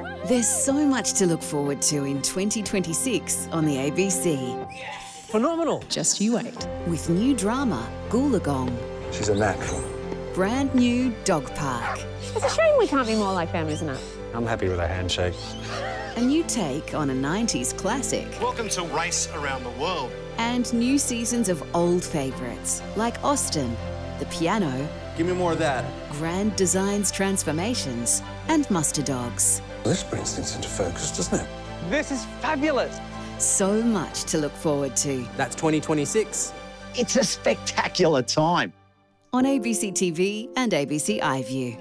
There's so much to look forward to in 2026 on the ABC. Phenomenal. Just you wait. With new drama, Goolagong. She's a natural. Brand new Dog Park. It's a shame we can't be more like them, isn't it? I'm happy with a handshake. A new take on a 90s classic. Welcome to Race Around the World. And new seasons of old favourites like Austin, The Piano, Give me more of that. Grand Designs Transformations, and Muster Dogs. This brings things into focus, doesn't it? This is fabulous. So much to look forward to. That's 2026. It's a spectacular time. On ABC TV and ABC iView.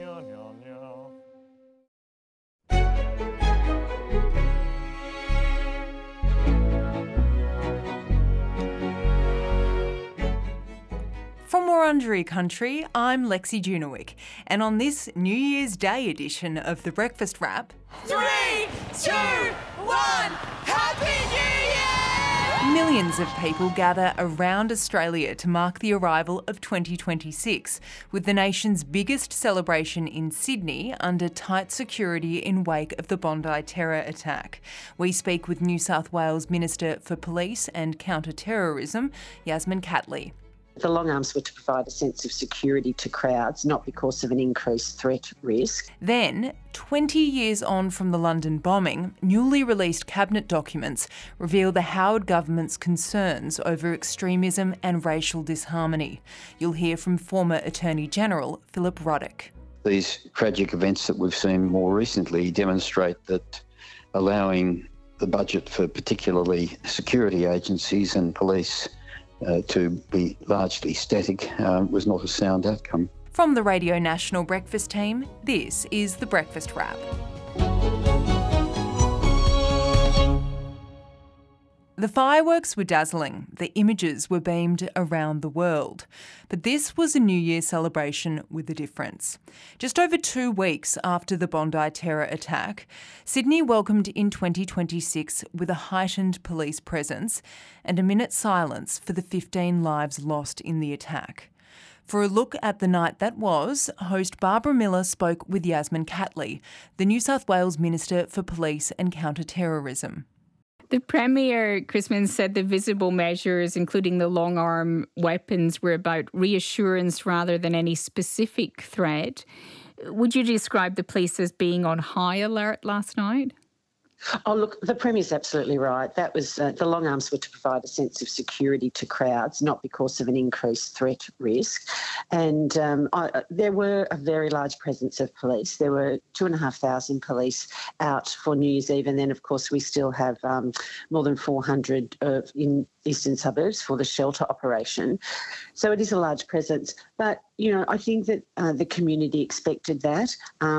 From Wurundjeri Country, I'm Lexi Junowick, and on this New Year's Day edition of The Breakfast Wrap... 3, 2, 1, Happy New Year! Millions of people gather around Australia to mark the arrival of 2026, with the nation's biggest celebration in Sydney under tight security in wake of the Bondi terror attack. We speak with New South Wales Minister for Police and Counter-Terrorism, Yasmin Catley. The long arms were to provide a sense of security to crowds, not because of an increased threat risk. Then, 20 years on from the London bombing, newly released cabinet documents reveal the Howard government's concerns over extremism and racial disharmony. You'll hear from former Attorney General Philip Ruddock. These tragic events that we've seen more recently demonstrate that allowing the budget for particularly security agencies and police to be largely static was not a sound outcome. From the Radio National Breakfast team, this is The Breakfast Wrap. The fireworks were dazzling, the images were beamed around the world. But this was a New Year celebration with a difference. Just over 2 weeks after the Bondi terror attack, Sydney welcomed in 2026 with a heightened police presence and a minute's silence for the 15 lives lost in the attack. For a look at the night that was, host Barbara Miller spoke with Yasmin Catley, the New South Wales Minister for Police and Counter-Terrorism. The Premier, Chris Minns, said the visible measures, including the long-arm weapons, were about reassurance rather than any specific threat. Would you describe the police as being on high alert last night? Oh, look, the Premier's absolutely right. That was the long arms were to provide a sense of security to crowds, not because of an increased threat risk. And there were a very large presence of police. There were 2,500 police out for New Year's Eve, and then, of course, we still have more than 400 in eastern suburbs for the shelter operation. So it is a large presence. But, I think that the community expected that.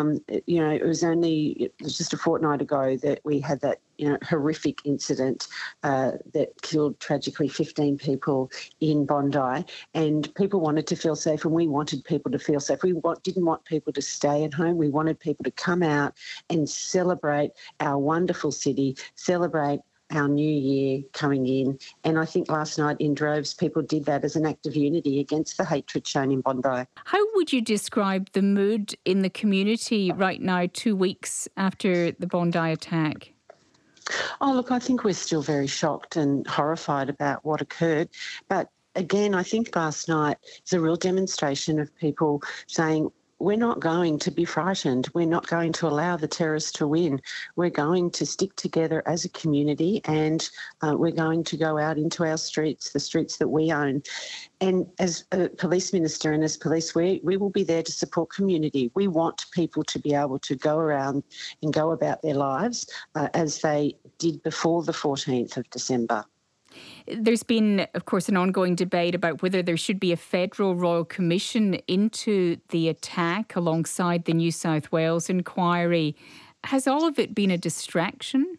It was just a fortnight ago that we had that, horrific incident that killed tragically 15 people in Bondi, and people wanted to feel safe, and we wanted people to feel safe. We didn't want people to stay at home. We wanted people to come out and celebrate our wonderful city, celebrate our new year coming in. And I think last night in droves, people did that as an act of unity against the hatred shown in Bondi. How would you describe the mood in the community right now, 2 weeks after the Bondi attack? Oh, look, I think we're still very shocked and horrified about what occurred. But again, I think last night is a real demonstration of people saying, we're not going to be frightened. We're not going to allow the terrorists to win. We're going to stick together as a community, and we're going to go out into our streets, the streets that we own. And as a police minister and as police, we will be there to support community. We want people to be able to go around and go about their lives as they did before the 14th of December. There's been, of course, an ongoing debate about whether there should be a federal royal commission into the attack alongside the New South Wales inquiry. Has all of it been a distraction?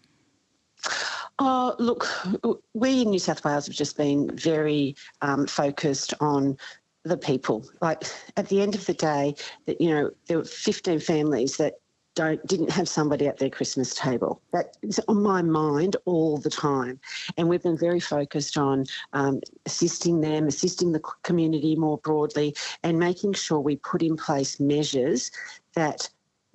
Oh, look, we in New South Wales have just been very focused on the people. Like, at the end of the day, that there were 15 families that didn't have somebody at their Christmas table. That is on my mind all the time. And we've been very focused on assisting them, assisting the community more broadly, and making sure we put in place measures that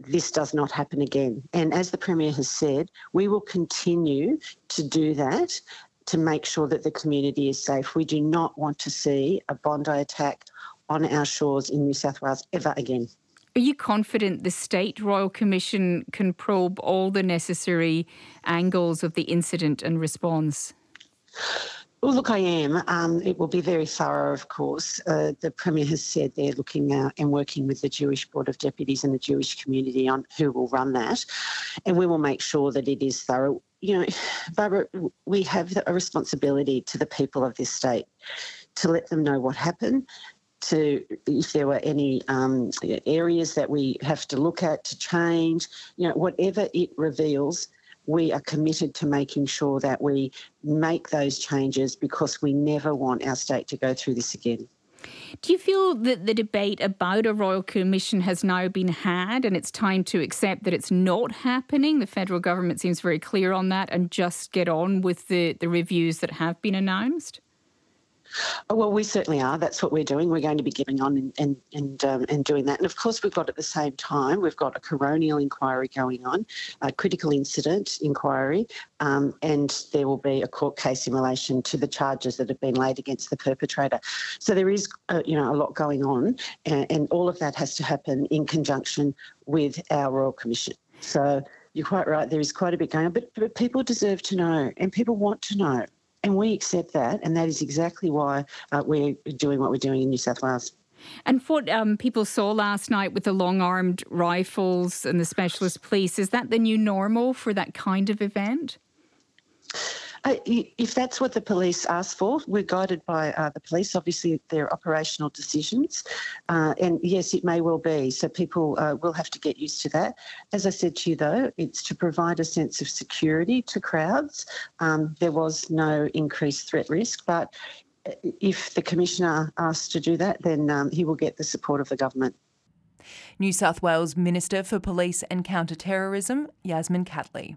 this does not happen again. And as the Premier has said, we will continue to do that to make sure that the community is safe. We do not want to see a Bondi attack on our shores in New South Wales ever again. Are you confident the State Royal Commission can probe all the necessary angles of the incident and response? Well, look, I am. It will be very thorough, of course. The Premier has said they're looking out and working with the Jewish Board of Deputies and the Jewish community on who will run that. And we will make sure that it is thorough. You know, Barbara, we have a responsibility to the people of this state to let them know what happened, to if there were any areas that we have to look at to change, you know, whatever it reveals, we are committed to making sure that we make those changes because we never want our state to go through this again. Do you feel that the debate about a Royal Commission has now been had and it's time to accept that it's not happening? The federal government seems very clear on that and just get on with the reviews that have been announced? Oh, well, we certainly are. That's what we're doing. We're going to be getting on and doing that. And of course, we've got at the same time, we've got a coronial inquiry going on, a critical incident inquiry, and there will be a court case in relation to the charges that have been laid against the perpetrator. So there is, a lot going on, and all of that has to happen in conjunction with our Royal Commission. So you're quite right. There is quite a bit going on, but people deserve to know, and people want to know. And we accept that, and that is exactly why we're doing what we're doing in New South Wales. And what people saw last night with the long-armed rifles and the specialist police, is that the new normal for that kind of event? If that's what the police asked for, we're guided by the police. Obviously, they're operational decisions. And yes, it may well be. So people will have to get used to that. As I said to you, though, it's to provide a sense of security to crowds. There was no increased threat risk, but if the Commissioner asks to do that, then he will get the support of the government. New South Wales Minister for Police and Counter-Terrorism, Yasmin Catley.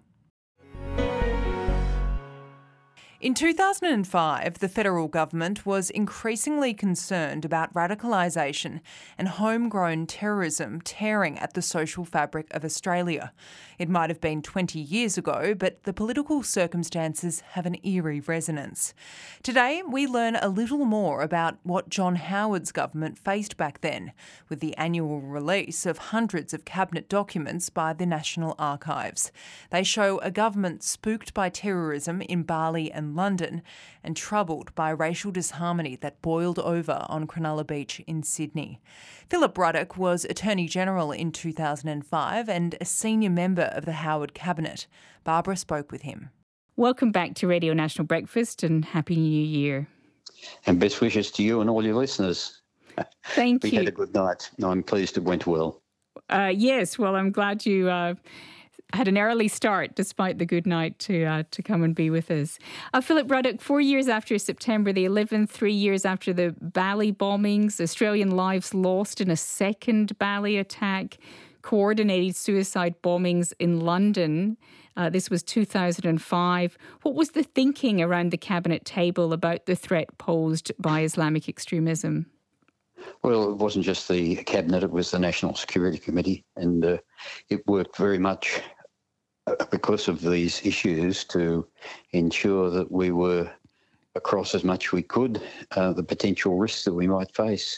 In 2005, the federal government was increasingly concerned about radicalisation and homegrown terrorism tearing at the social fabric of Australia. It might have been 20 years ago, but the political circumstances have an eerie resonance. Today, we learn a little more about what John Howard's government faced back then, with the annual release of hundreds of cabinet documents by the National Archives. They show a government spooked by terrorism in Bali and London and troubled by racial disharmony that boiled over on Cronulla Beach in Sydney. Philip Ruddock was Attorney-General in 2005 and a senior member of the Howard Cabinet. Barbara spoke with him. Welcome back to Radio National Breakfast and Happy New Year. And best wishes to you and all your listeners. Thank you. We had a good night. I'm pleased it went well. Yes, well, I'm glad you had an early start despite the good night to come and be with us. Philip Ruddock, 4 years after September the 11th, 3 years after the Bali bombings, Australian lives lost in a second Bali attack, coordinated suicide bombings in London. This was 2005. What was the thinking around the cabinet table about the threat posed by Islamic extremism? Well, it wasn't just the Cabinet, it was the National Security Committee, and it worked very much because of these issues to ensure that we were across as much we could the potential risks that we might face.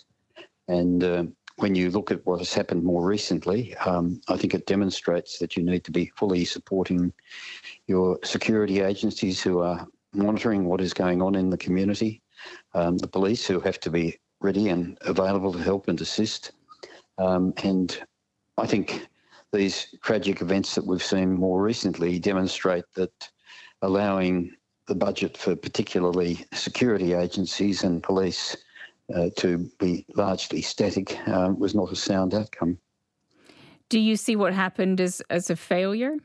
And when you look at what has happened more recently, I think it demonstrates that you need to be fully supporting your security agencies who are monitoring what is going on in the community, the police who have to be ready and available to help and assist. And I think these tragic events that we've seen more recently demonstrate that allowing the budget for particularly security agencies and police to be largely static was not a sound outcome. Do you see what happened as a failure?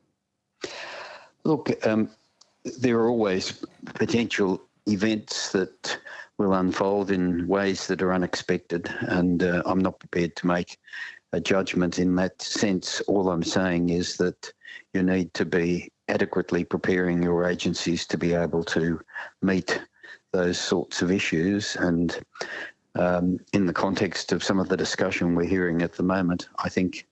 Look, there are always potential events that will unfold in ways that are unexpected, and I'm not prepared to make a judgment in that sense. All I'm saying is that you need to be adequately preparing your agencies to be able to meet those sorts of issues. And in the context of some of the discussion we're hearing at the moment, I think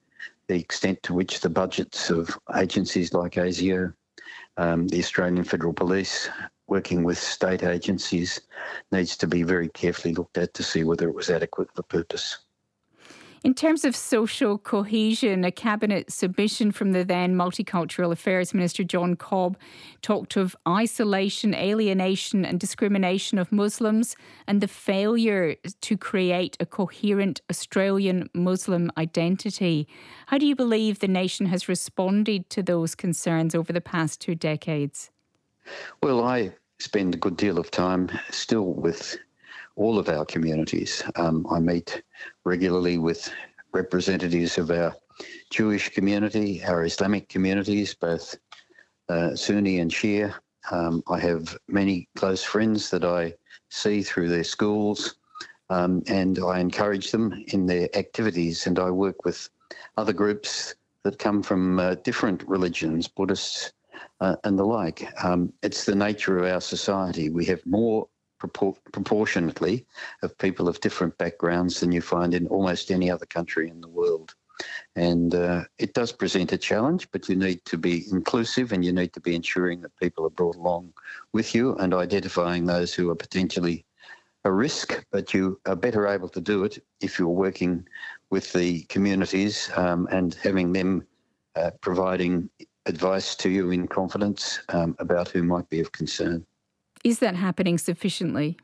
the extent to which the budgets of agencies like ASIO, the Australian Federal Police, working with state agencies, needs to be very carefully looked at to see whether it was adequate for purpose. In terms of social cohesion, a cabinet submission from the then Multicultural Affairs Minister John Cobb talked of isolation, alienation and discrimination of Muslims and the failure to create a coherent Australian Muslim identity. How do you believe the nation has responded to those concerns over the past 2 decades? Well, I spend a good deal of time still with all of our communities. I meet regularly with representatives of our Jewish community, our Islamic communities, both Sunni and Shia. I have many close friends that I see through their schools, and I encourage them in their activities, and I work with other groups that come from different religions, Buddhists and the like. It's the nature of our society. We have more proportionately of people of different backgrounds than you find in almost any other country in the world. And it does present a challenge, but you need to be inclusive and you need to be ensuring that people are brought along with you and identifying those who are potentially a risk, but you are better able to do it if you're working with the communities and having them providing advice to you in confidence about who might be of concern. Is that happening sufficiently?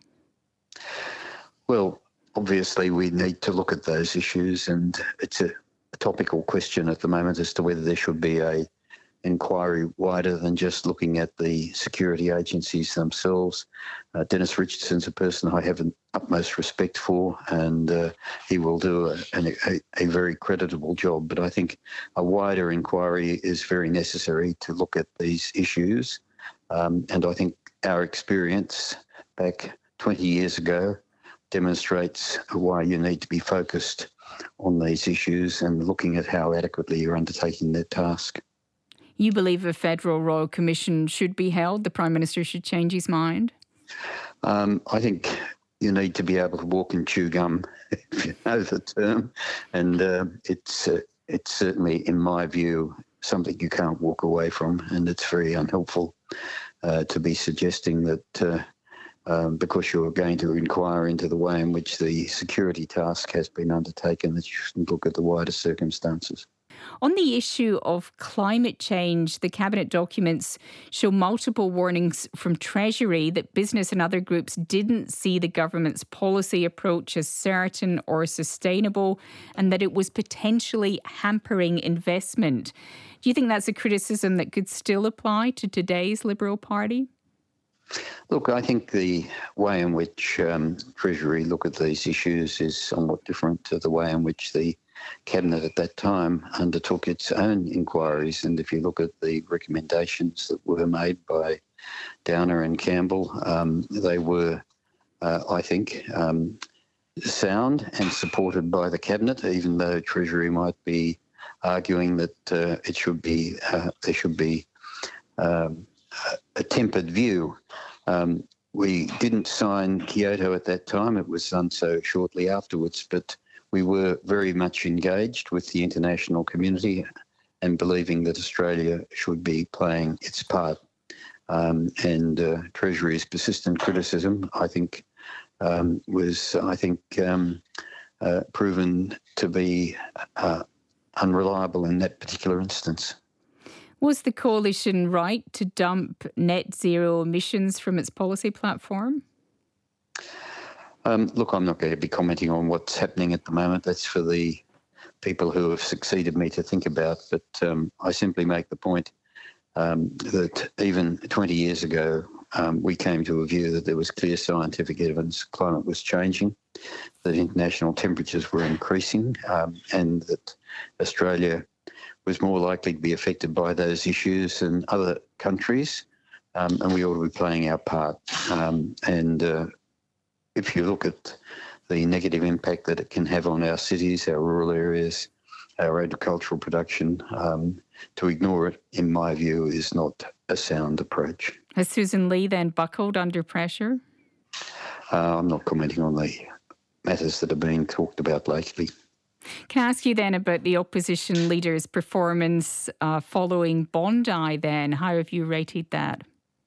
Well, obviously we need to look at those issues, and it's a topical question at the moment as to whether there should be a inquiry wider than just looking at the security agencies themselves. Dennis Richardson's a person I have an utmost respect for, and he will do a very creditable job. But I think a wider inquiry is very necessary to look at these issues. And I think our experience back 20 years ago demonstrates why you need to be focused on these issues and looking at how adequately you're undertaking that task. You believe a federal royal commission should be held? The Prime Minister should change his mind? I think you need to be able to walk and chew gum, if you know the term. And it's certainly, in my view, something you can't walk away from, and it's very unhelpful to be suggesting that because you're going to inquire into the way in which the security task has been undertaken, that you shouldn't look at the wider circumstances. On the issue of climate change, the Cabinet documents show multiple warnings from Treasury that business and other groups didn't see the government's policy approach as certain or sustainable, and that it was potentially hampering investment. Do you think that's a criticism that could still apply to today's Liberal Party? Look, I think the way in which Treasury look at these issues is somewhat different to the way in which the Cabinet at that time undertook its own inquiries. And if you look at the recommendations that were made by Downer and Campbell, they were, I think, sound and supported by the Cabinet, even though Treasury might be arguing that there should be a tempered view. We didn't sign Kyoto at that time. It was done so shortly afterwards, but we were very much engaged with the international community and believing that Australia should be playing its part. And Treasury's persistent criticism, I think, was proven to be unreliable in that particular instance. Was the coalition right to dump net zero emissions from its policy platform? Look, I'm not going to be commenting on what's happening at the moment. That's for the people who have succeeded me to think about. But I simply make the point that even 20 years ago, we came to a view that there was clear scientific evidence climate was changing, that international temperatures were increasing, and that Australia was more likely to be affected by those issues than other countries, and we ought to be playing our part. If you look at the negative impact that it can have on our cities, our rural areas, our agricultural production, to ignore it, in my view, is not a sound approach. Has Susan Lee then buckled under pressure? I'm not commenting on the matters that are being talked about lately. Can I ask you then about the opposition leader's performance following Bondi then? How have you rated that?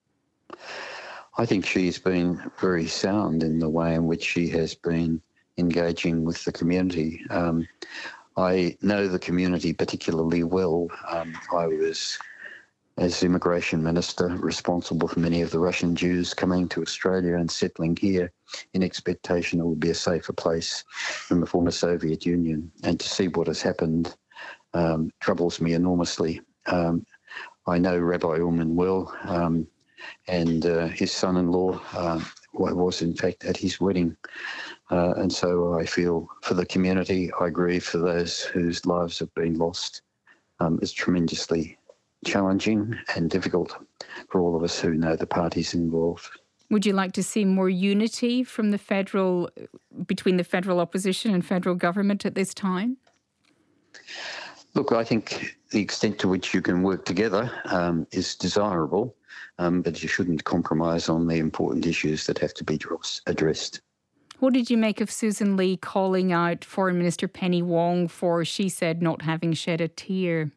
I think she's been very sound in the way in which she has been engaging with the community. I know the community particularly well. I was, as Immigration Minister, responsible for many of the Russian Jews coming to Australia and settling here in expectation it would be a safer place than the former Soviet Union. And to see what has happened troubles me enormously. I know Rabbi Ullman well, and his son-in-law was in fact at his wedding. And so I feel for the community, I grieve for those whose lives have been lost. It's tremendously challenging and difficult for all of us who know the parties involved. Would you like to see more unity from between the federal opposition and federal government at this time? Look, I think the extent to which you can work together is desirable, but you shouldn't compromise on the important issues that have to be addressed. What did you make of Susan Lee calling out Foreign Minister Penny Wong for, she said, not having shed a tear?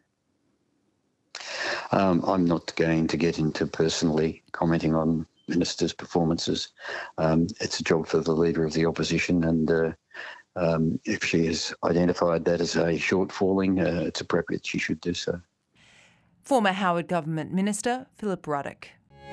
I'm not going to get into personally commenting on ministers' performances. It's a job for the Leader of the Opposition, and if she has identified that as a shortfalling, it's appropriate she should do so. Former Howard Government Minister Philip Ruddock.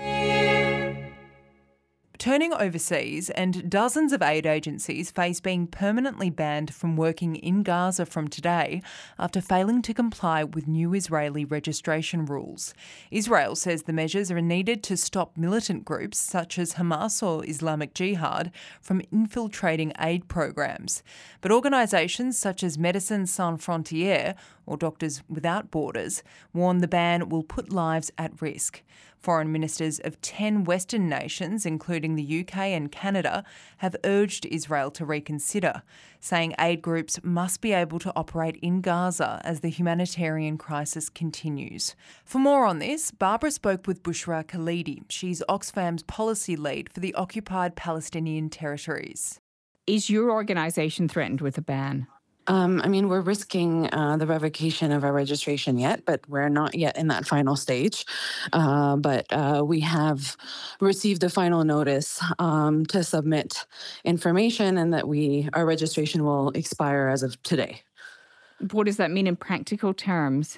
Turning overseas, and dozens of aid agencies face being permanently banned from working in Gaza from today after failing to comply with new Israeli registration rules. Israel says the measures are needed to stop militant groups such as Hamas or Islamic Jihad from infiltrating aid programs. But organisations such as Médecins Sans Frontières or Doctors Without Borders warn the ban will put lives at risk. Foreign ministers of 10 Western nations, including the UK and Canada, have urged Israel to reconsider, saying aid groups must be able to operate in Gaza as the humanitarian crisis continues. For more on this, Barbara spoke with Bushra Khalidi. She's Oxfam's policy lead for the occupied Palestinian territories. Is your organisation threatened with a ban? We're risking the revocation of our registration yet, but we're not yet in that final stage. But we have received a final notice to submit information, and that our registration will expire as of today. What does that mean in practical terms?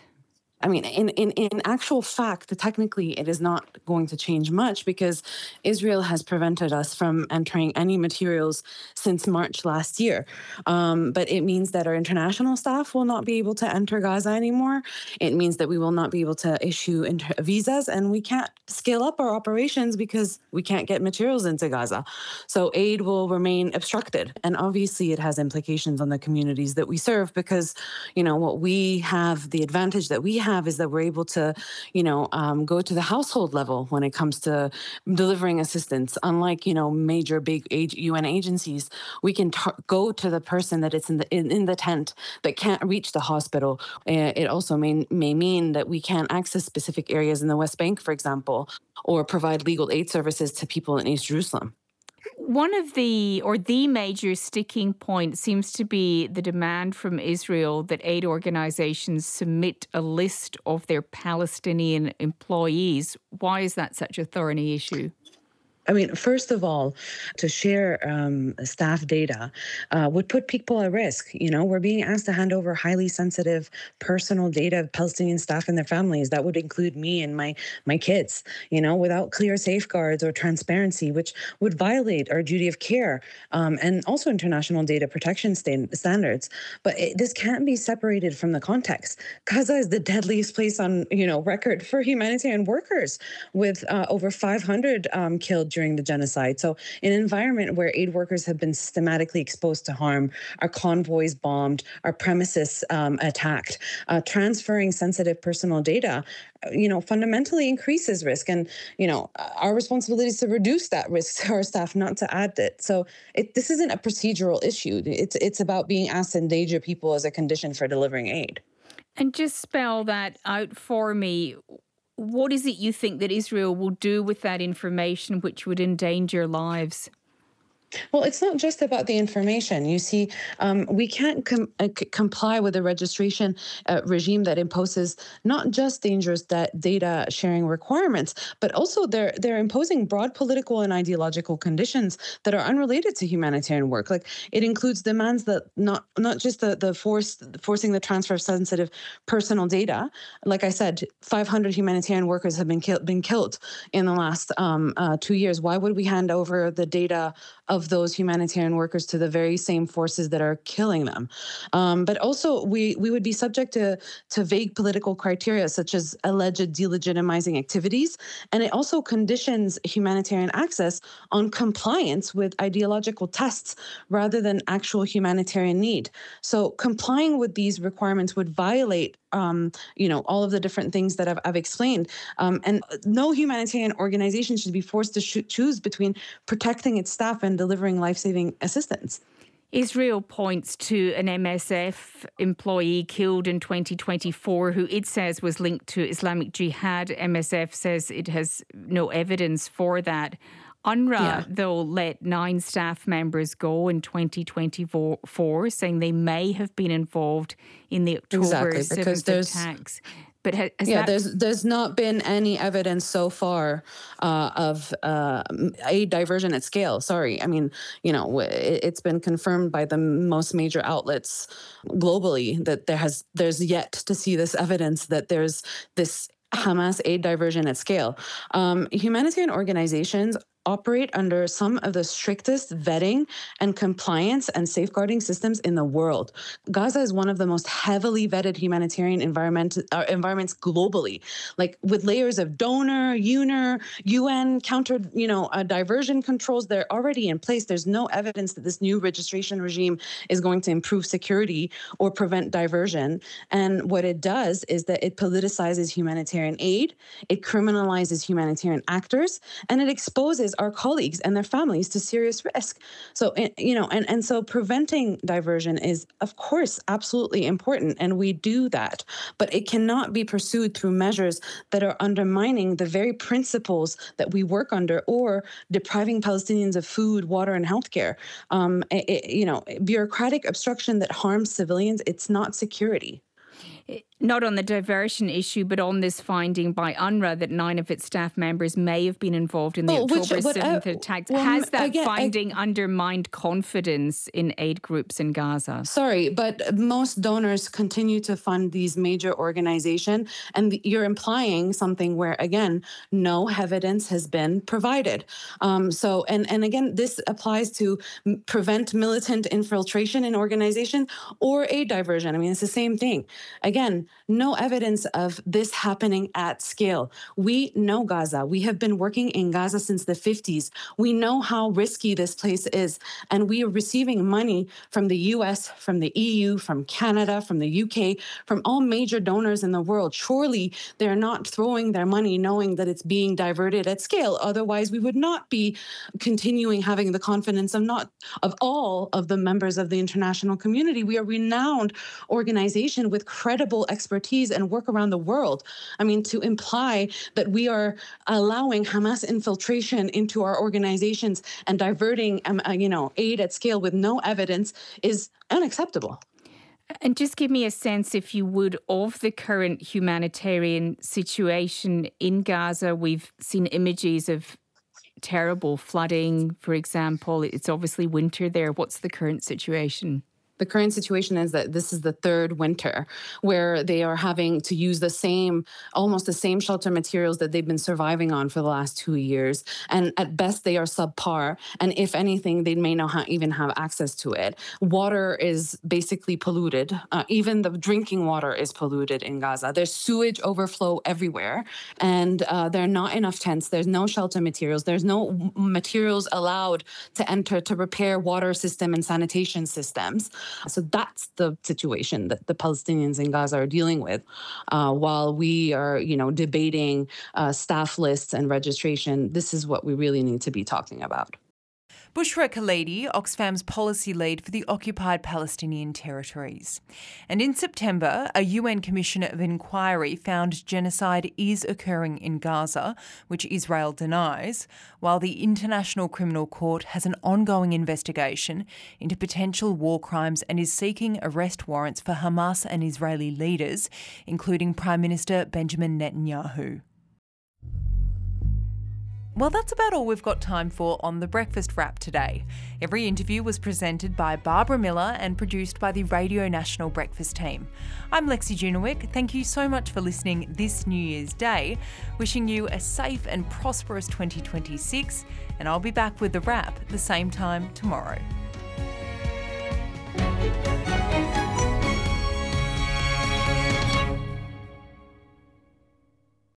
In actual fact, technically it is not going to change much because Israel has prevented us from entering any materials since March last year. But it means that our international staff will not be able to enter Gaza anymore. It means that we will not be able to issue visas, and we can't scale up our operations because we can't get materials into Gaza. So aid will remain obstructed. And obviously it has implications on the communities that we serve because, what we have, the advantage that we have is that we're able to, go to the household level when it comes to delivering assistance. Unlike, major big UN agencies, we can go to the person that is in the tent that can't reach the hospital. It also may mean that we can't access specific areas in the West Bank, for example, or provide legal aid services to people in East Jerusalem. One of the major sticking point seems to be the demand from Israel that aid organisations submit a list of their Palestinian employees. Why is that such a thorny issue? First of all, to share staff data would put people at risk. We're being asked to hand over highly sensitive personal data of Palestinian staff and their families. That would include me and my kids, without clear safeguards or transparency, which would violate our duty of care and also international data protection standards. But this can't be separated from the context. Gaza is the deadliest place on record for humanitarian workers, with over 500 killed during the genocide. So in an environment where aid workers have been systematically exposed to harm, our convoys bombed, our premises attacked, transferring sensitive personal data, fundamentally increases risk. And, our responsibility is to reduce that risk to our staff, not to add it. So this isn't a procedural issue. It's about being asked to endanger people as a condition for delivering aid. And just spell that out for me. What is it you think that Israel will do with that information which would endanger lives? Well, it's not just about the information. You see, we can't comply with a registration regime that imposes not just dangerous data sharing requirements, but also they're imposing broad political and ideological conditions that are unrelated to humanitarian work. Like it includes demands that not just forcing the transfer of sensitive personal data. Like I said, 500 humanitarian workers have been killed in the last 2 years. Why would we hand over the data of those humanitarian workers to the very same forces that are killing them? But also, we would be subject to vague political criteria, such as alleged delegitimizing activities. And it also conditions humanitarian access on compliance with ideological tests rather than actual humanitarian need. So complying with these requirements would violate all of the different things that I've explained. And no humanitarian organization should be forced to choose between protecting its staff and delivering life-saving assistance. Israel points to an MSF employee killed in 2024 who it says was linked to Islamic Jihad. MSF says it has no evidence for that. UNRWA, though, let 9 staff members go in 2024, saying they may have been involved in the October 7th attacks. But there's not been any evidence so far of aid diversion at scale. Sorry. I mean, it's been confirmed by the most major outlets globally that there's yet to see this evidence that there's this Hamas aid diversion at scale. Humanitarian organizations operate under some of the strictest vetting and compliance and safeguarding systems in the world. Gaza is one of the most heavily vetted humanitarian environments globally, like with layers of donor, UNR, UN, counter, diversion controls. They're already in place. There's no evidence that this new registration regime is going to improve security or prevent diversion. And what it does is that it politicizes humanitarian aid, it criminalizes humanitarian actors, and it exposes our colleagues and their families to serious risk. So, and so preventing diversion is, of course, absolutely important, and we do that. But it cannot be pursued through measures that are undermining the very principles that we work under or depriving Palestinians of food, water, and healthcare. Bureaucratic obstruction that harms civilians, it's not security. Not on the diversion issue, but on this finding by UNRWA that 9 of its staff members may have been involved in the October 7th attacks. Has that finding undermined confidence in aid groups in Gaza? Sorry, but most donors continue to fund these major organizations, and you're implying something where, again, no evidence has been provided. And again, this applies to prevent militant infiltration in organization or aid diversion. I mean, it's the same thing. Again, no evidence of this happening at scale. We know Gaza. We have been working in Gaza since the 50s. We know how risky this place is. And we are receiving money from the US, from the EU, from Canada, from the UK, from all major donors in the world. Surely they're not throwing their money knowing that it's being diverted at scale. Otherwise, we would not be continuing having the confidence of all of the members of the international community. We are a renowned organization with credible expertise and work around the world. I mean, to imply that we are allowing Hamas infiltration into our organizations and diverting, aid at scale with no evidence is unacceptable. And just give me a sense, if you would, of the current humanitarian situation in Gaza. We've seen images of terrible flooding, for example. It's obviously winter there. What's the current situation? The current situation is that this is the third winter where they are having to use almost the same shelter materials that they've been surviving on for the last 2 years. And at best, they are subpar. And if anything, they may not even have access to it. Water is basically polluted. Even the drinking water is polluted in Gaza. There's sewage overflow everywhere. And there are not enough tents. There's no shelter materials. There's no materials allowed to enter to repair water system and sanitation systems. So that's the situation that the Palestinians in Gaza are dealing with, while we are, debating staff lists and registration. This is what we really need to be talking about. Bushra Khalidi, Oxfam's policy lead for the occupied Palestinian territories. And in September, a UN Commission of Inquiry found genocide is occurring in Gaza, which Israel denies, while the International Criminal Court has an ongoing investigation into potential war crimes and is seeking arrest warrants for Hamas and Israeli leaders, including Prime Minister Benjamin Netanyahu. Well, that's about all we've got time for on The Breakfast Wrap today. Every interview was presented by Barbara Miller and produced by the Radio National Breakfast team. I'm Lexi Junowick. Thank you so much for listening this New Year's Day. Wishing you a safe and prosperous 2026, and I'll be back with The Wrap the same time tomorrow.